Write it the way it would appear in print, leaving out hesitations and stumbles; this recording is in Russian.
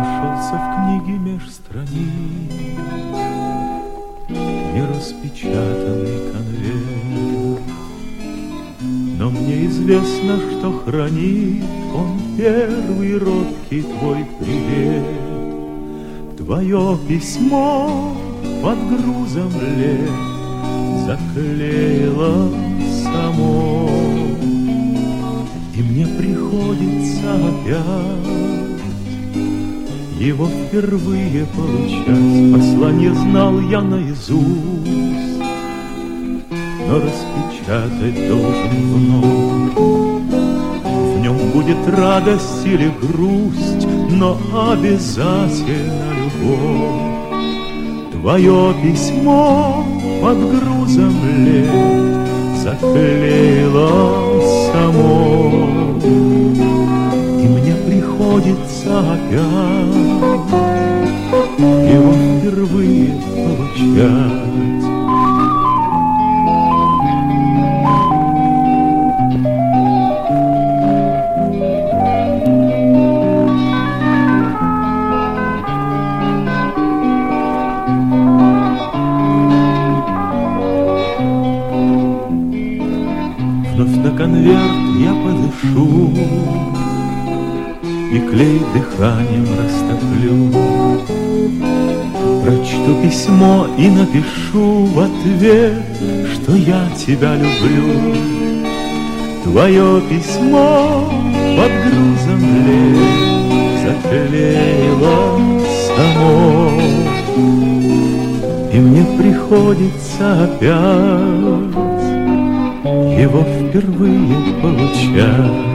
Нашелся в книге меж страниц нераспечатанный конверт, но мне известно, что хранит он первый робкий твой привет. Твое письмо под грузом лет заклеило само, и мне приходится опять его впервые получать. Послание знал я наизусть, но распечатать должен вновь. В нем будет радость или грусть, но обязательно любовь. Твое письмо под грузом лет заклеило само, и мне приходится опять его впервые получать. Вновь на конверт я подышу и клей дыханием растоплю. Прочту письмо и напишу в ответ, что я тебя люблю. Твое письмо под грузом лет заклеило само, и мне приходится опять его впервые получать.